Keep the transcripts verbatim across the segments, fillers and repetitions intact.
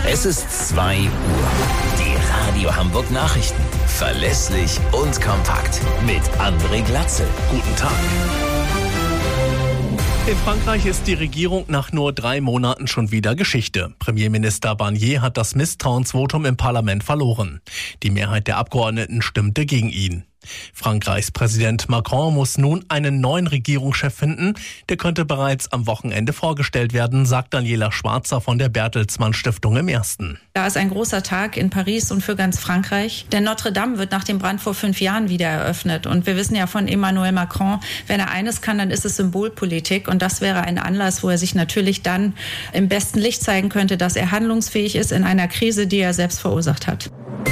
Es ist zwei Uhr. Die Radio Hamburg Nachrichten. Verlässlich und kompakt. Mit André Glatzel. Guten Tag. In Frankreich ist die Regierung nach nur drei Monaten schon wieder Geschichte. Premierminister Barnier hat das Misstrauensvotum im Parlament verloren. Die Mehrheit der Abgeordneten stimmte gegen ihn. Frankreichs Präsident Macron muss nun einen neuen Regierungschef finden. Der könnte bereits am Wochenende vorgestellt werden, sagt Daniela Schwarzer von der Bertelsmann Stiftung im Ersten. Da ist ein großer Tag in Paris und für ganz Frankreich. Denn Notre Dame wird nach dem Brand vor fünf Jahren wieder eröffnet. Und wir wissen ja von Emmanuel Macron, wenn er eines kann, dann ist es Symbolpolitik. Und das wäre ein Anlass, wo er sich natürlich dann im besten Licht zeigen könnte, dass er handlungsfähig ist in einer Krise, die er selbst verursacht hat.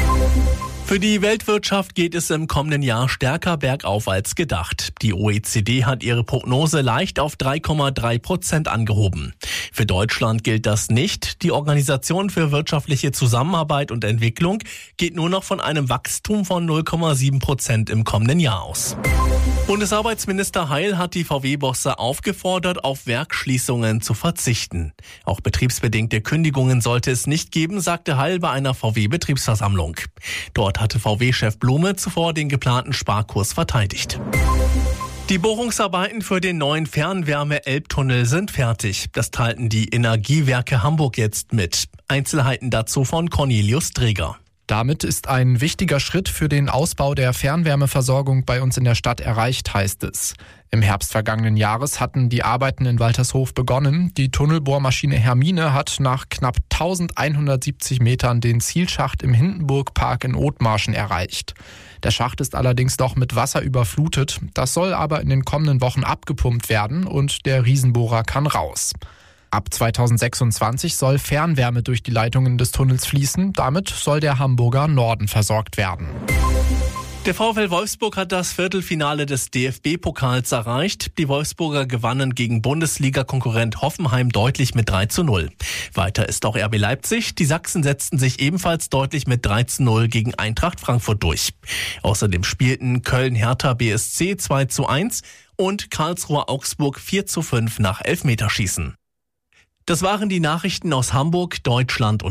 Für die Weltwirtschaft geht es im kommenden Jahr stärker bergauf als gedacht. Die O E C D hat ihre Prognose leicht auf drei Komma drei Prozent angehoben. Für Deutschland gilt das nicht. Die Organisation für wirtschaftliche Zusammenarbeit und Entwicklung geht nur noch von einem Wachstum von null Komma sieben Prozent im kommenden Jahr aus. Bundesarbeitsminister Heil hat die V W-Bosse aufgefordert, auf Werksschließungen zu verzichten. Auch betriebsbedingte Kündigungen sollte es nicht geben, sagte Heil bei einer V W-Betriebsversammlung. Dort hatte V W-Chef Blume zuvor den geplanten Sparkurs verteidigt. Die Bohrungsarbeiten für den neuen Fernwärme-Elbtunnel sind fertig. Das teilten die Energiewerke Hamburg jetzt mit. Einzelheiten dazu von Cornelius Dreger. Damit ist ein wichtiger Schritt für den Ausbau der Fernwärmeversorgung bei uns in der Stadt erreicht, heißt es. Im Herbst vergangenen Jahres hatten die Arbeiten in Waltershof begonnen. Die Tunnelbohrmaschine Hermine hat nach knapp eintausendeinhundertsiebzig Metern den Zielschacht im Hindenburgpark in Othmarschen erreicht. Der Schacht ist allerdings noch mit Wasser überflutet. Das soll aber in den kommenden Wochen abgepumpt werden und der Riesenbohrer kann raus. Ab zweitausendsechsundzwanzig soll Fernwärme durch die Leitungen des Tunnels fließen. Damit soll der Hamburger Norden versorgt werden. Der VfL Wolfsburg hat das Viertelfinale des D F B-Pokals erreicht. Die Wolfsburger gewannen gegen Bundesliga-Konkurrent Hoffenheim deutlich mit drei zu null. Weiter ist auch R B Leipzig. Die Sachsen setzten sich ebenfalls deutlich mit drei zu null gegen Eintracht Frankfurt durch. Außerdem spielten Köln-Hertha B S C zwei zu eins und Karlsruhe-Augsburg vier zu fünf nach Elfmeterschießen. Das waren die Nachrichten aus Hamburg, Deutschland und